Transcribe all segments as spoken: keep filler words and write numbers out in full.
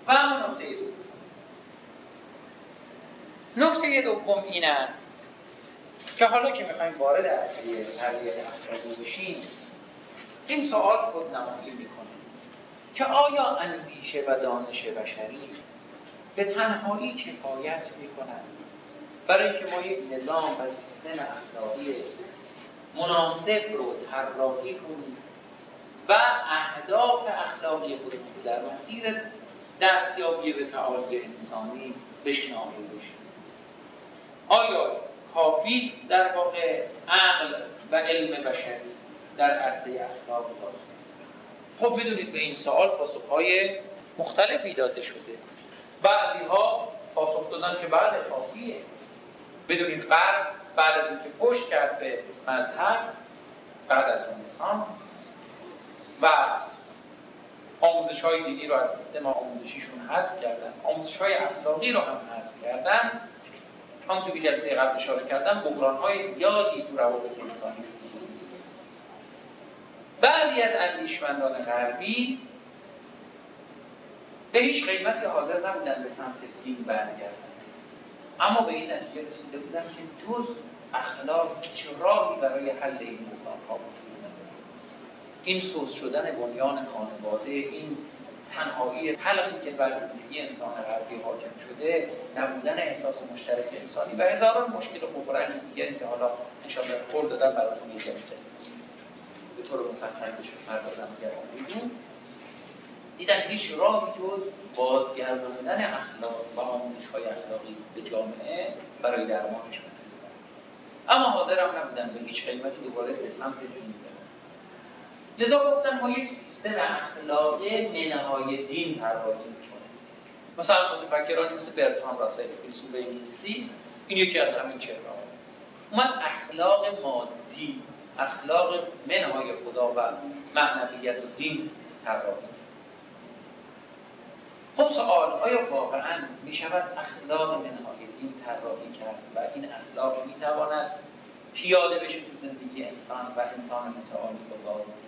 و اما نکته دوم نکته دوم این است که حالا که میخوایم وارد اصلی تربیت اخلاقی بشیم، این سوال خودنمایی میکنه که آیا اندیشه و دانش بشری به تنهایی کفایت میکنند برای اینکه ما یک نظام و سیستم اخلاقی مناسب رو طراحی کنیم و اهداف اخلاقی خودمون در مسیر دستیابی به تعالی انسانی بشناسیم بشیم؟ آیا کافی است در واقع عقل و علم بشری در عرصه اخلاق داخل؟ خب بدونید به این سوال پاسخهای مختلفی داده شده. بعضی ها پاسخ دادن که بله کافیه. بدونید غرب بعد از اینکه پشت کرد به مذهب بعد از رنسانس و آموزش های دینی رو از سیستم آموزشیشون حذف کردن، آموزش های اخلاقی رو هم حذف کردن، هم تو جلسه قبل اشاره کردن بحران های زیادی تو روابط انسانی شد. بعضی از اندیشمندان غربی به هیچ قیمتی حاضر نبودن به سمت دین برگردن، اما به این نتیجه رسیده بودن که جز اخلاق هیچ راهی برای حل این بحران‌ها وجود نداره. این سوس شدن بنیان خانواده، این تنهایی تلخی که بر زندگی انسان غربی حاکم شده، نبودن احساس مشترک انسانی و هزاران مشکل و بحران دیگری که حالا انشاءالله قول دادم براتون یه جلسه به طور مفصل بشه پردازم گرامون، دیدن هیچ راهی جز بازگرداندن اخلاق و آموزش‌های اخلاقی به جامعه برای درمانش نداره. اما حاضر هم نبودن به هیچ قیمتی دوباره به سمت دین برن. لذا گفتن ما یک سیستم اخلاقی منهای دین طراحی می‌کنیم. مثلا متفکرانی مثل برتراند راسل فیلسوف انگلیسی این یکی از همین چهره‌ها اومد اخلاق مادی، اخلاق منهای خدا و معنویت و دین طراحی. خب سوال آیا واقعاً می شود اخلاق منهای دین طراحی کرد و این اخلاق می تواند پیاده بشه تو زندگی انسان و انسان متعالی رو وارد کنه؟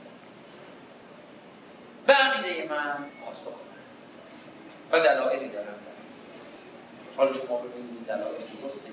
به عقیده من پاسخ و دلایلی دارم. حالا شما ببینید دلایل درسته.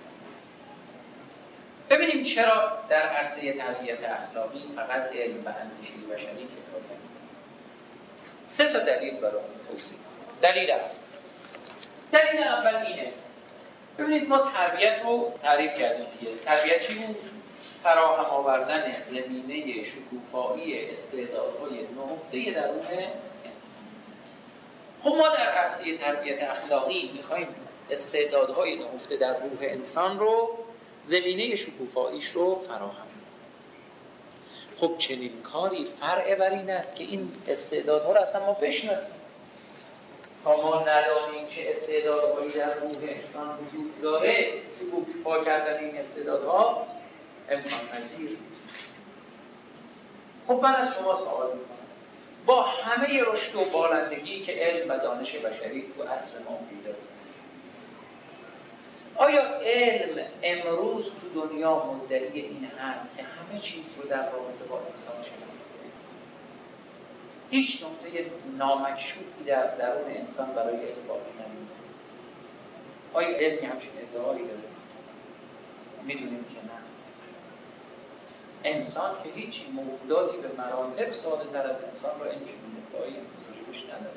ببینیم چرا در عرصه تربیت اخلاقی فقط علم و اندیشه بشری کفایت. سه تا دلیل برای توضیح. دلیل اول دلیل اول اینه، ببینید ما تربیت رو تعریف کردیم دیگه. تربیت چی بود؟ فراهم آوردن زمینه شکوفایی استعدادهای نهفته درون انسان. خب ما در عرصه تربیت اخلاقی میخوایم استعدادهای نهفته در روح انسان رو، زمینه شکوفاییش رو فراهم. خب چنین کاری فرع بر این است که این استعدادها رو اصلا ما بشناسیم. تا ما ندانیم چه استعدادهایی در روح انسان وجود داره، شکوفا کردن این استعدادها امکان پذیر. خب من از شما سوال میکنم، با همه رشد و بالندگی که علم و دانش بشری تو عصر ما پیدا کرده، آیا علم امروز تو دنیا مدعی این هست که همه چیز رو در رابطه با انسان شناخته؟ هیچ نقطه نامکشوفی در درون انسان برای علم باقی نمیمونه. آیا علمی همچین ادعایی داره؟ میدونیم که نه. انسان که هیچ موجوداتی به مراتب ساده تر از انسان رو این چنین ادعایی امروزش نداره.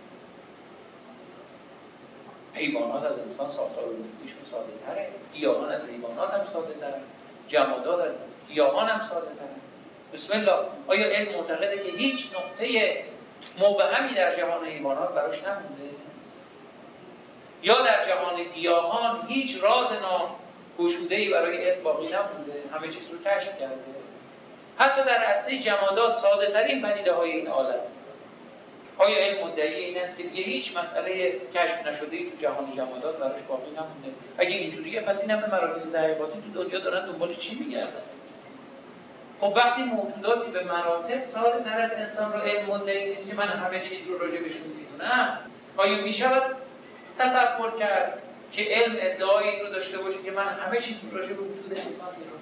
حیوانات از انسان ساختار وجودیشون ساده تره، گیاهان از حیوانات هم ساده تره، جمادات از گیاهان هم ساده تره. بسم الله. آیا علم معتقده که هیچ نقطه مبهمی در جهان حیوانات براش نمونده؟ یا در جهان گیاهان هیچ راز ناگشوده‌ای برای علم باقی نمونده؟ همه چیز رو کشف کرده. حتی در عرصه جمادات ساده ترین پدیده های این عالم، آیا علم مدعی این است که دیگه هیچ مسئله کشف نشده‌ای تو جهان جمادات براش باقی نمونده؟ اگه اینجوریه پس این همه مراکز تحقیقاتی تو دنیا دارن دنبال چی میگردن؟ خب وقتی موجوداتی به مراتب ساده تر از انسان رو علم مدعی نیست که من همه چیز رو راجع بهشون میدونم، آیا میشود تصور کرد که علم ادعای این رو داشته باشه که من همه چیز رو راجع به وجود انسان میدونم؟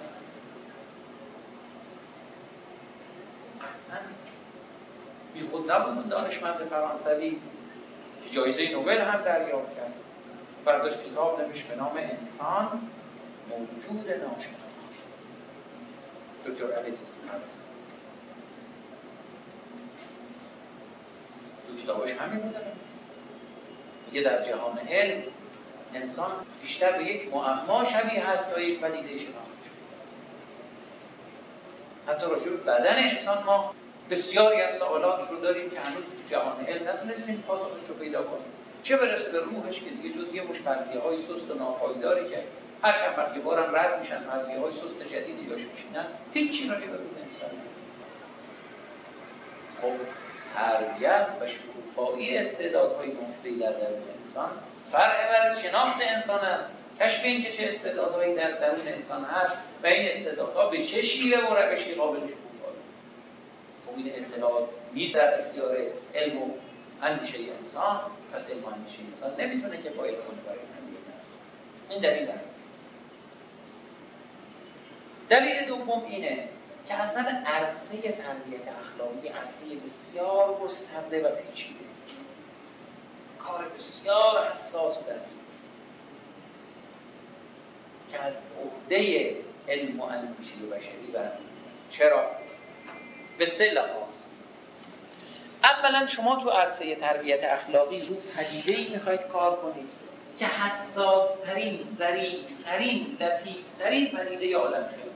قطعاً. بی خود نبود اون دانشمند فرانسوی جایزه نوبل هم دریافت کرد. برداشت کتاب نوشت به نام انسان موجود ناشناخته، دکتر الکسیس هانت. دو کتابش همین بودن. میگه در جهان علم انسان بیشتر به یک معما شبیه هست تا یک پدیده شناخته. حتی راجع به بدن انسان ما بسیاری از سوالات رو داریم که هنوز جهان علم نتونستیم پاسخش رو پیدا کنیم. چه برسه به روحش که دیگه جز یه مش فرضیه‌های سست و ناپایداری که هر چند وقت بارم رد میشن، فرضیه‌های سست جدیدی داشت میشینن، هیچ راجع به روح انسان نیست. خب تربیت و شکوفایی استعدادهای مفیدی در درون انسان فرع بر شناخت انسان است، کشف این که چه استعدادهایی در درون انسان هست و این استعدادها به چه شیوه و روشی قابل شکوفایی. خب این اطلاعات نیست در اختیار علم و اندیشه انسان، پس علم و اندیشه انسان نمیتونه که باید کنه برای همین. این دلیل است. دلیل دوم اینه که اصلا عرصه تربیت اخلاقی عرصه بسیار گسترده و پیچیده، کار بسیار حساس و دقیق است که از عهده علم و اندیشه بشری برمیاد. چرا؟ به سه لحاظ. اولا شما تو عرصه تربیت اخلاقی رو پدیده‌ای میخواید کار کنید که حساس ترین، ظریف ترین، لطیف ترین پدیده عالم خلقت.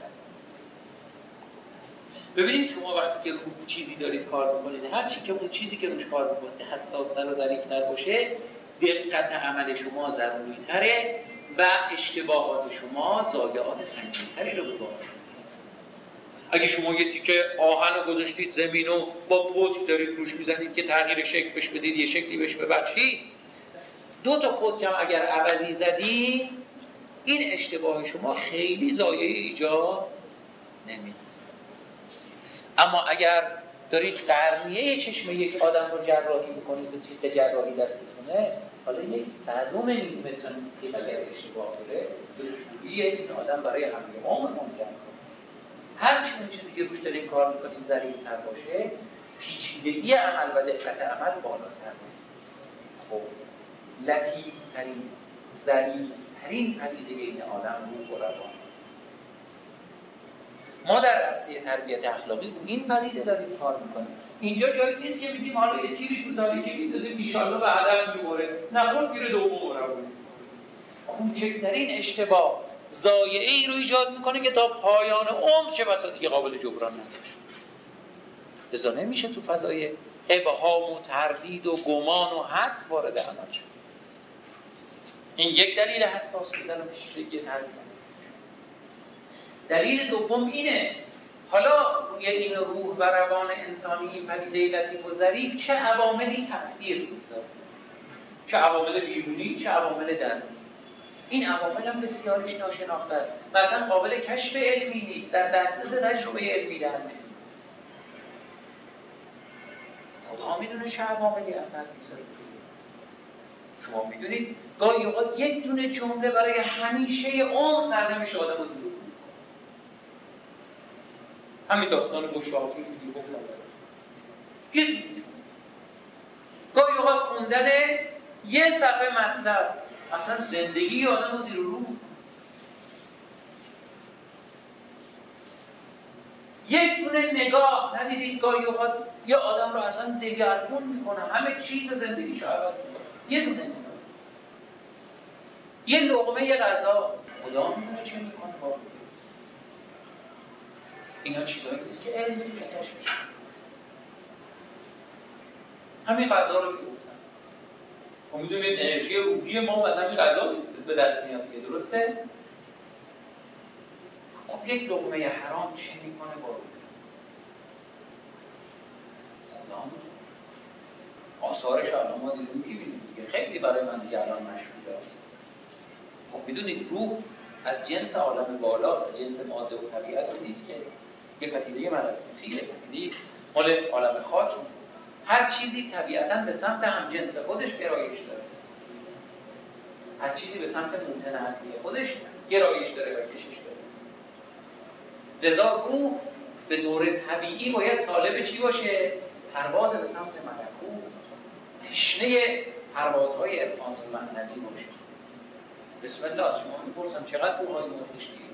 ببینید شما وقتی که رو چیزی دارید کار میکنید، هر چی که اون چیزی که روش کار میکنید حساس‌تر و ظریف‌تر باشه، دقت عمل شما ضروری‌تره و اشتباهات شما ضایعات سنگین‌تری رو به بار می‌آورد. اگه شما یه تیکه آهن رو گذاشتید زمین و با پتک دارید روش میزنید که تغییر شکل بهش بدید، یه شکلی بهش ببخشید، دو تا پتک هم اگر عوضی زدی، این اشتباه شما خیلی ضایعه ایجاد نمیده. اما اگر دارید قرنیه چشم یک آدم رو جراحی میکنید، به تیغ جراحی دستتونه، حالا یک صدوم میلیمتر تیغ اگر اشتباه بره، به طوری این آدم برای حمل عمر منجر کنه. هرچی اون چیزی که روش داریم کار میکنیم ظریف‌تر باشه، پیچیدگی عمل و دقت عمل بالاتر میشه. خب لطیف‌ترین، ظریف‌ترین پدیده این آدم روح و روان است. ما در عرصه تربیت اخلاقی رو این پدیده داریم کار میکنیم. اینجا جایی نیست که میگیم حالا یه تیری تو تاریکی میندازیم ایشالله به هدف میبره، نخود گیر دوم رو بود. کوچکترین اشتباه ضایعه ای رو ایجاد میکنه که تا پایان عمر چه بسا دیگه قابل جبران نمیشه. لذا نمیشه تو فضای ابهام و تردید و گمان و حدس وارد عمل شد. این یک دلیل حساس بودن و پیچیدگی تربیت. دلیل دوم اینه، حالا روی این روح و روان انسانی، این پدیده لطیف و ظریف چه عواملی تأثیر میذاره، چه عوامل بیرونی، چه عوامل درونی. این عوامل هم بسیارش ناشناخته است، مثلا قابل کشف علمی نیست، در دسترس تجربه علمی در نمیاد. خدا میدونه چه عواملی اثر میذاره. شما میدونید گاهی اوقات یک دونه جمله برای همیشه عمر سرنوشت آدمو زیر می‌کنه. همین داستان بشرافی که دیگه گفتم. یه گاهی اوقات خوندن یه صفحه مطلب اصلا زندگی آدمو زیر رو می‌کنه. یک دونه نگاه ندیدید گاهی اوقات یه آدم رو اصلا دگرگون میکنه، همه چیز زندگیشو عوض میکنه. یه دونه نگاه، یه لقمه غذا، خدا میدونه چه میکنه با اینا. چیزایی نیست که علم میتونه کشف بشه. همین غذا رو که گفتم، ما میدونید انرژی روحی ما از همین غذا به دست میاد دیگه، درسته؟ خب یک لقمه حرام چه میکنه با روح؟ خدا میدونه. آثارش الان ما دیدیم میبینیم دیگه، خیلی برای من دیگه الان مشهوده. خب میدونید روح از جنس عالم بالاست، از جنس ماده و طبیعت نیست که یه پدیده ملکوتیه، پدیده مال عالم خاک. هر چیزی طبیعتاً به سمت هم جنس خودش گرایش داره، هر چیزی به سمت ممتن اصلی خودش گرایش داره و کشش داره. لذا روح به طور طبیعی باید طالب چی باشه؟ پرواز به سمت ملکوت، تشنه پروازهای عرفانی معنوی باشه. بسم الله از شما میپرسم چقدر روحانی ما کشیدیم،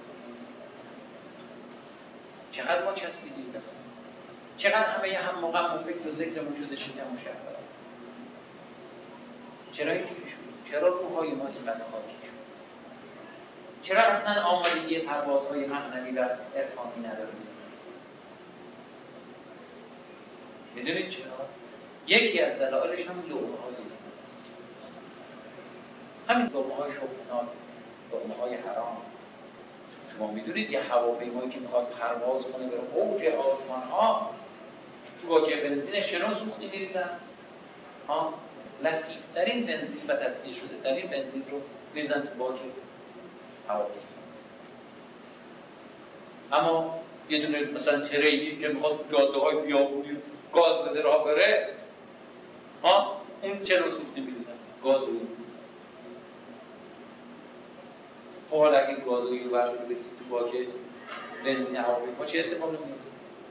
چقدر ما چسبیدیم به خدا، چقدر همه هم موقع و فکر و ذکرمون شده شکم و شهر. چرا اینجوری شد؟ چرا روحای ما اینقدر خاکی شد؟ چرا اصلا آمادگی پروازهای معنوی و عرفانی نداریم؟ میدونید چرا؟ یکی از دلایلش همین لقمه های همین لقمه های شبهات، لقمه های حرام. شما میدونید یه هواپیمایی که میخواد پرواز کنه بره اوج آسمان ها، تو باجه بنزینش چرا سوختی میریزن؟ ها لطیف ترین بنزین و تصدیه شده ترین بنزین رو میریزن تو باجه هواپیما. اما یه دونه مثلا تریلی که میخواد جاده های بیابونی گاز بده راه بره، ها اون چرا سوختی میریزن؟ گاز رو حالا اگه گازویی رو برمی بریزید تو باجه بنزین هواپیما چه اتفاقی میفته؟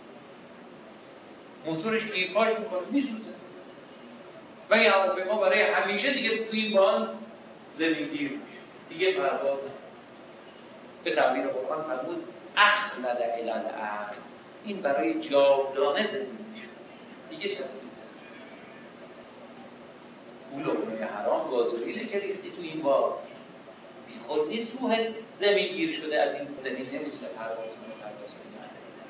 موتورش گیرپاش میکنه میسوزه و این هواپیما برای همیشه دیگه توی این بان زمینگیر میشه، دیگه پرواز نمیکنه. به تعبیر قرآن فرمود اخلد الی الارض، این برای جاودانه زندگی میشه، دیگه چه چیزی اون لقمه حرام گازوئیل که ریختی تو این بان بی خود نیست، روح زمین گیر شده از این زمین نمیتونه پرواز کنه پرواز کنه.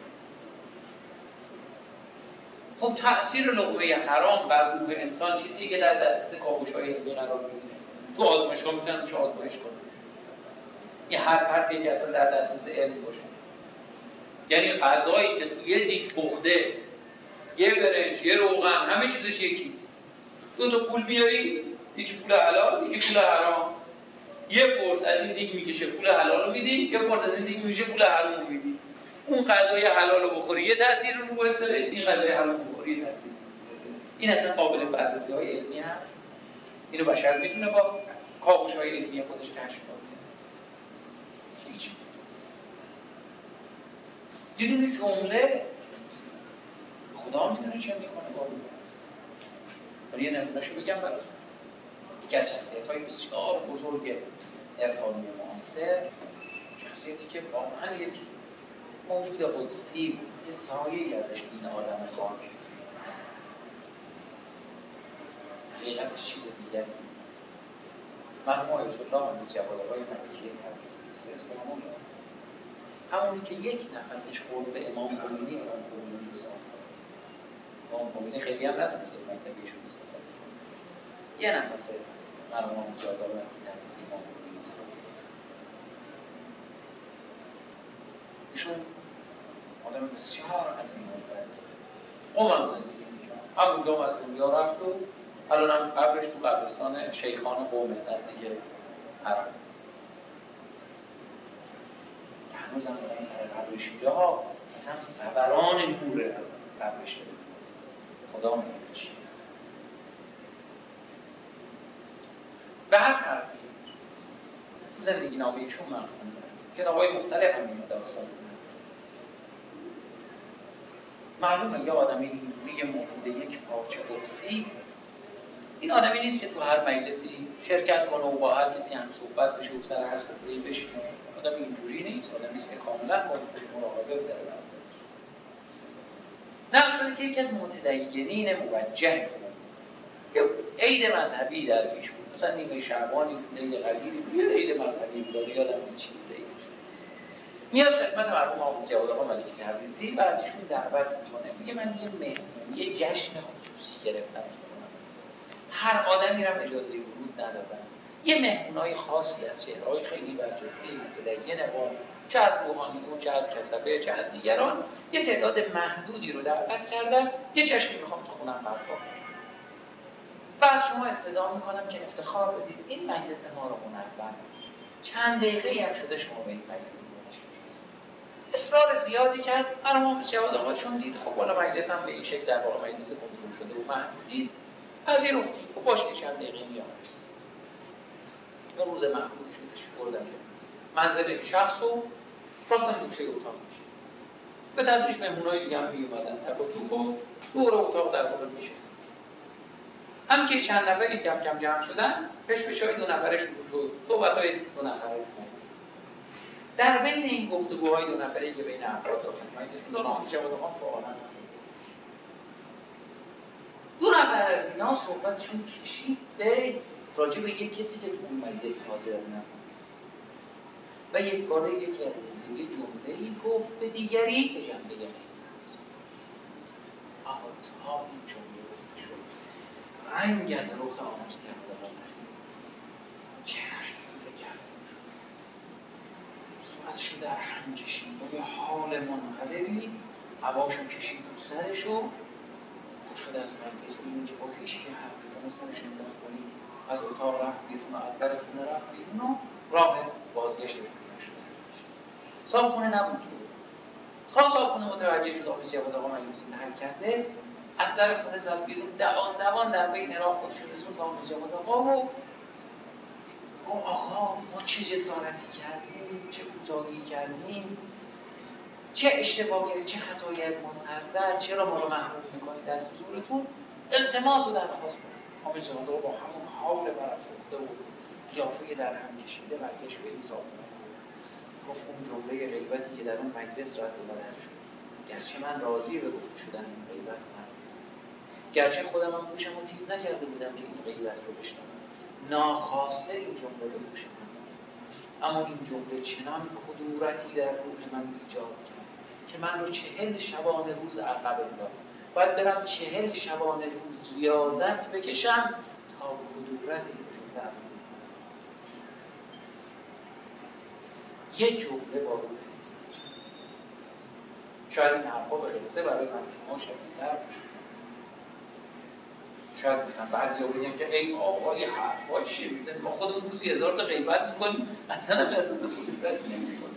خب تأثیر لقمه حرام بر روح انسان چیزی که در دسترس کاوش‌های علمی قرار میگیره. تو آزمایشگاه میتونن روش آزمایش کنن. این هر حرفی که اصلا در دسترس علم باشه. یعنی غذایی که توی یه دیگ پخته، یه برنج، یه روغن، همه چیزش یکی. دو تا پول میاری، یکی پول حلال، یکی پول حرام. یه پرس از این دیگ میکشه پول حلال رو میدی، یه پرس از این دیگ میشه پول حرام رو میدی. اون غذای حلال رو بخوری یه تأثیر رو باید داره، این غذای حرام رو بخوری یه تأثیر. این اصلا قابل بررسی های علمی هم. اینو بشر میتونه با کاوش های علمی خودش کشف کنه. هیچ. دیدون جمله خدا میدونه چه میکنه با اون هست. ولی یه نمونهشو بگم براتون. یکی از شخصیت‌های بسیار بزرگ عرفانی معاصر، شخصیتی که واقعا یک موجود قدسی بود، یه سایه‌ای ازش دین آدم خاک. حقیقتش چیز دیگری بود. مرحوم آیت الله از جوادهای مکیه تبریزی اسممون همونی که یک نفسش خورد به امام خمینی، امام خمینی رو ساخت. امام خمینی خیلی هم ندونست از منطقه‌شون استفاده کنه. یه نفس مرحوم جوادهای مکیه تبریزی امام خمینی رو ساخت. ایشون آدم بسیار عظیم بود. قوم زندگی می‌کرد. همونجا از دنیا رفت و الان هم قبرش تو قبرستان شیخان قومه نزدیک حرم. هنوز هم دارم سر قبر شیعه ها اصلا فوران نوره از قبرش داره. خدا می‌بخشه. به هر حرفی زندگی نامه ایشون من خوندم. کتاب‌های مختلف هم این داستان بود. معلومه یه آدمی اینجوری یه موجود یک پارچه قدسی، این آدمی نیست که تو هر مجلسی شرکت کنه و با هر کسی هم صحبت بشه و سر هر سفری بشینه. آدم اینجوری نیست، آدمی نیست که کاملا خودش مراقبه داره. نقش شده که یکی از متدینین موجه بود. یه عید مذهبی در پیش بود، مثلا نیمه شعبانی بود، عید قدیری بود، یه عید مذهبی بود، یادم نیست چی بود عیدش. میاد خدمت مرحوم آقا ضیاءالله ملکی تبریزی و از ایشون دعوت میکنه، میگه من یه مهمونی، یه جشن خصوصی گرفتم. هر آدمی را اجازه ورود ندادن. یه مهمونای خاصی از شهرهای خیلی برجسته متدین قوم، چه از روحانیون، چه از کسبه، چه از دیگران، یه تعداد محدودی رو دعوت کردن. یه جشن میخوام تو خونم برپا کنم. بعد شما استدعا میکنم که افتخار بدید این مجلس ما رو منور. چند دقیقه‌ای هم شده شما به این مجلس اصرار زیادی کرد. مرحوم جواد آقا چون دید خب والا مجلس هم به این شکل در واقع مجلس کنترل شده و محدودی است، پذیرفتیم. خب باشه که چند دقیقه میام. اون روز محدود شدش بردم منزل شخص و راستم دوشه اتاق میشه. به تدریج مهمونای دیگه هم میومدن تک و توک و دور اتاق در واقع میشه. هم که چند نفری کم کم جمع شدن، پیش پیش های دو نفره شروع شد، صحبت های دو نفره شد. در بین این گفتگوهای دو نفره که بین افراد داشتن دو نام جوادقان فعالن دو نفر از اینا صحبتشون کشید به راجع به یک کسی که تو اون مجلس حاضر نبود و یک باره یک کرده یه جمله‌ای گفت به دیگری که جنبه یعنی اما تا این جمله گفته شد رنگ از روح آموز کرده چه رنگی کرد صورتشو در هم کشید با یه حال منقلبی هواشو کشید و سرشو شد از مجلس بیرون که با هیچ که حرف بزنه سرش انداخت کنید از اتاق رفت بیرون و از در خونه رفت بیرون و راه بازگشت به خونه شد. صاحب خونه نبود که خواه صاحب خونه متوجه شد آقای سیاه آقا مجلسی ترک کرده از در خونه زد بیرون دوان دوان در بین راه خودش رسون به آقای سیاه آقا و گفت آقا ما چه جسارتی کردیم چه کوتاهی کردیم چه اشتباه کردید چه خطایی از ما سر زد چرا ما رو محروم میکنید از حضورتون التماس رو درخواست کنید آقای سیاه آقا با همون حال برافروخته و قیافه در هم کشیده برگشت به این صاحب گفت اون جمله غیبتی که در اون مجلس رد و بدل شد گرچه من راضی به گفته شدن این غیبت نبودم گرچه خودم هم گوشم رو تیز نکرده بودم که این غیبت رو بشنوم ناخواسته این جمله رو گوشم اما این جمله چنان کدورتی در روح من ایجاد کرد که من رو چهل شبانه روز عقب انداخت باید برم چهل شبانه روز ریاضت بکشم تا کدورت این جمله از من یه جمله با روح نیست شاید این حرفا به قصه برای من شما شدیدتر شاید مثلا بعضی ها بگیم که ای آقای حرفا چیه میزنیم ما خودمون روزی هزار تا غیبت میکنیم اصلا هم احساس کدورت نمیکنیم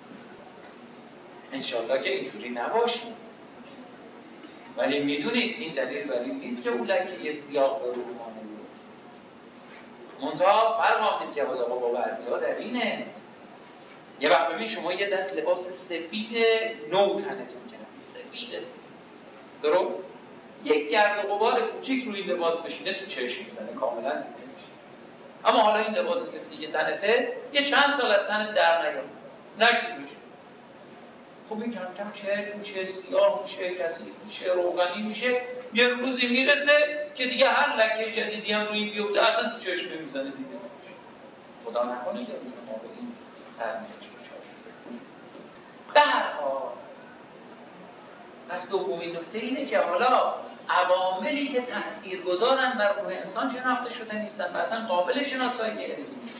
انشالله که اینجوری نباشیم ولی میدونید این دلیل بر این نیست که اون لکه سیاه به روح ما نمیاد منتها فرق هم نیست با با بعضی ها در اینه یه وقت ببین شما یه دست لباس سفید نو تنتون کردید سفید سفید درست؟ یک گرد و غبار کوچیک روی لباس بشینه تو چشم میزنه کاملا نمیشه اما حالا این لباس سفیدی که تنته یه چند سال از تنت در نیاد نشد میشه خب این کم کم چهر میشه سیاه میشه کثیف میشه روغنی میشه یه روزی میرسه که دیگه هر لکه جدیدی هم روی بیفته اصلا تو چشم نمیزنه دیگه خدا نکنه که ما به این سر میشه به هر حال پس دومین نکته اینه که حالا عواملی که تأثیر گذارن بر روح انسان شناخته شده نیستن و اصلا قابل شناسایی علمی نیست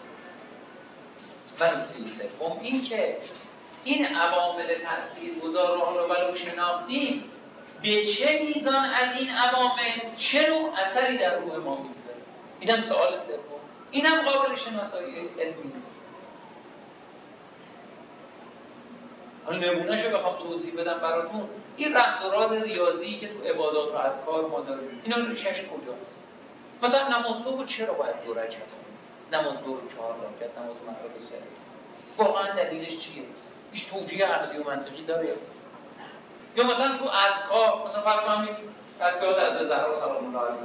و نکته سوم این که این عوامل تأثیر گذار رو حالا ولو شناختیم به چه میزان از این عوامل چه نوع اثری در روح ما میذاره اینم سوال سوم اینم قابل شناسایی علمی نیست حالا نمونهشو بخوام توضیح بدم براتون این رمز و راز ریاضی که تو عبادات و اذکار ما داریم اینا ریشش کجاست مثلا نماز صبح چرا باید دو رکعت نماز ظهر چهار رکعت نماز مغرب سه واقعا دلیلش چیه هیچ توجیه عقلی و منطقی داره یا مثلا تو اذکار مثلا فرض کنید اذکارات از زهرا سلام الله علیها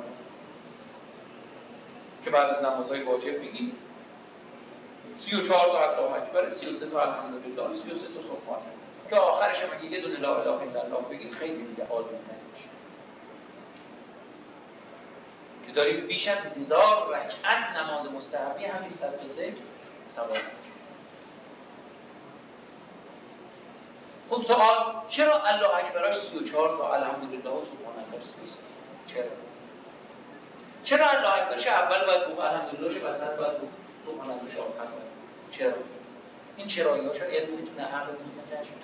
که بعد از نمازهای واجب میگیم سی و چهار تا الله اکبر سی و سه تا الحمدلله سی و سه تا سبحان که آخرش هم اگه یه دونه لا اله الا الله بگید خیلی دیگه عالی میشه که داریم بیش از هزار رکعت نماز مستحبی همین صد تا ذکر ثواب. خب سوال چرا الله اکبرش سی و چهار تا الحمدلله و سبحان الله سی و سه چرا چرا الله اکبرش اول باید گفت الحمدلله ش وسط باید گفت سبحان الله ش آخر چرا این چرایی‌هاشو علم میتونه عقل میتونه کشف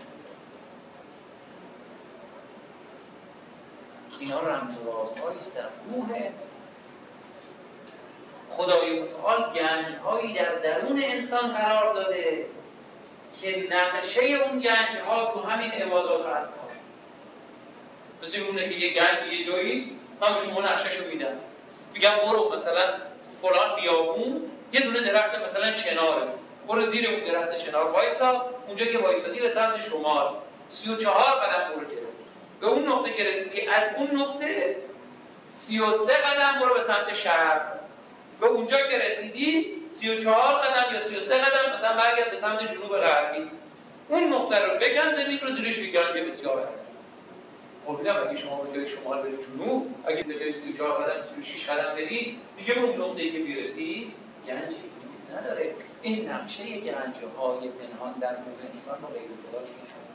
اینا رمز و رازهایی است در روح انسان خدای متعال گنج‌هایی در درون انسان قرار داده که نقشه اون گنج‌ها تو همین عبادات و اذکار مثل اونه که یه گنج یه جایی من به شما نقشه‌شو میدم میگم برو مثلا فلان بیابون یه دونه درخت مثلا چناره برو زیر اون درخت چنار وایسا اونجا که وایسادی به سمت شمال سی و چهار قدم برو جلو به اون نقطه که رسیدی از اون نقطه سی و سه قدم برو به سمت شرق، به اونجا که رسیدی سی و چهار قدم یا سی و سه قدم مثلا برگرد به سمت جنوب غربی، اون نقطه رو بکن، زمین رو زیرش بگیرن که بسیار هست. خب اگه شما به جای شمال برید جنوب، اگه به جای سی و چهار قدم سی و شش قدم برید، دیگه به اون نقطه‌ای که میرسی گنجی نداره. این نقشه گنج‌های پنهان در روح انسان رو غیر خدا می‌کنه.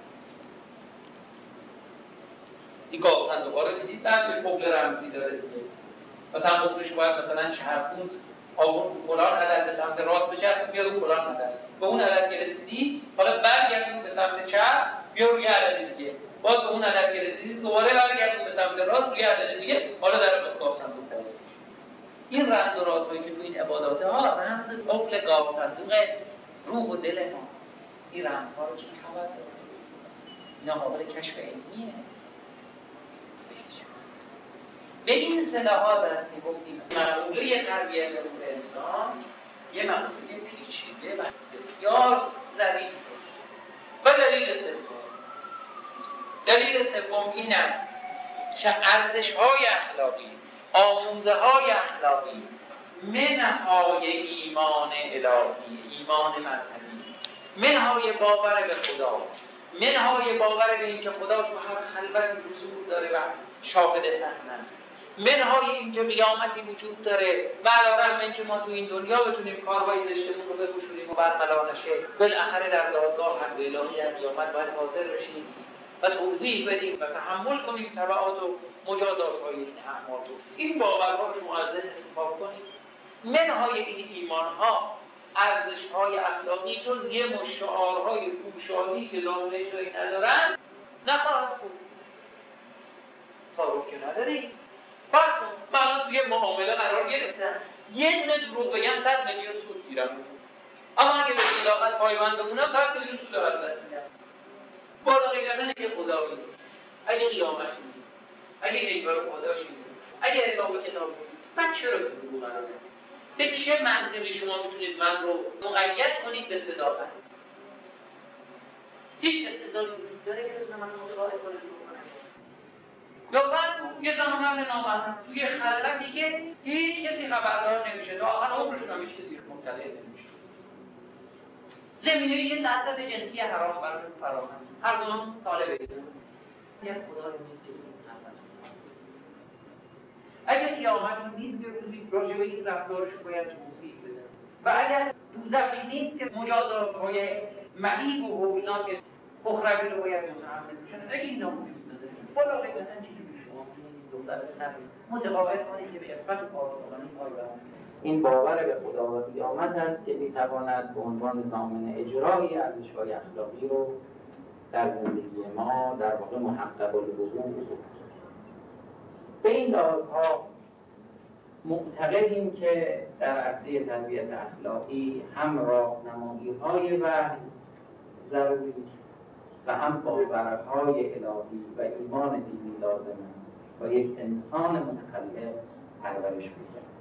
این گاو صندوق‌ها رو دیدید بعدش قبل رمزی داره دیگه. مثلا قفلش باید مثلا چرخوند آون فلان عدد به سمت راست بچرخ بیاد اون فلان عدد. به اون عدد که رسیدی حالا برگردید به سمت چپ بیا روی عدد دیگه. باز به اون عدد که رسیدید دوباره برگردید به سمت راست روی عدد دیگه. حالا در گاو صندوق باز میشه. این رمز و رازهایی که تو این عبادات ها رمز قفل گاو صندوق روح و دل ما. این رمزها رو کی خبر داره؟ اینا قابل کشف علمیه. به این لحاظ است که گفتیم مقوله تربیت روح انسان یه مقوله پیچیده و بسیار ظریف و دلیل سوم دلیل سوم این است که ارزش‌های اخلاقی، آموزه‌های اخلاقی، منهای ایمان الهی، ایمان مذهبی، منهای باور به خدا، منهای باور به این که خدا تو هر خلوتی حضور داره و شاهد صحنه است، منهای این که قیامتی وجود داره و علیرغم این که ما تو این دنیا بتونیم کارهای زشتمون رو بپوشونیم و برملا نشه، بالاخره در دادگاه حق الهی در قیامت باید حاضر بشیم و توضیح بدیم و تحمل کنیم تبعات و مجازات‌های این اعمال رو. این باورها رو شما از ذهن انتخاب کنید. منهای این ایمان‌ها، ارزش‌های اخلاقی جز یه مش شعارهای پوشانی که زامنه شایی ندارن نخواهد بود. تعارف که نداری. پس من توی معامله قرار گرفتم یه دونه دروغ بگم صد میلیون سود گیرم، اما اگه به صداقت پایبند بمونم صد میلیون سود رو از دست میدم. بالا کردن که خدایی نیست، اگه قیامت نیست، اگه ایوار خداش نیست، اگه حساب کتاب نیست، من چرا دروغ قرار بدم؟ به چه منطقی شما میتونید من رو مقید کنید به صداقت؟ هیچ اقتضایی وجود داره که بتونه من متقاعد کنه دروغ کنم؟ یا بعد یه زن و مرد نامحرم توی خلوتی که هیچ کسی خبردار نمیشه، تا آخر عمرشون هم هیچ کسی مطلع نمیشه، زمینه یه لذت جنسی حرام براشون فراهم، هر دوم طالب علم یک خدا نیست که این طرف. اگر قیامتی نیست که روزی راجع به این رفتارش باید توضیح بده و اگر دوزخی نیست که مجازات‌های معیب و هولناک اخروی رو باید متحمل بشن، اگه اینا وجود نداره بالا قیمتا چیزی به شما این دختر پسر متقاعد کنید که به عفت و پاسدارانی پایبند. این باور به خدا و قیامت است که میتواند به عنوان ضامن اجرای ارزش‌های اخلاقی رو در زندگی ما در واقع محقق الوقوع بکنه. به این لحاظها معتقدیم که در عرصه تربیت اخلاقی هم راهنمایی‌های وحی ضروری و هم باورهای الهی و ایمان دینی لازم است و یک انسان متخلق پرورش می‌یابد.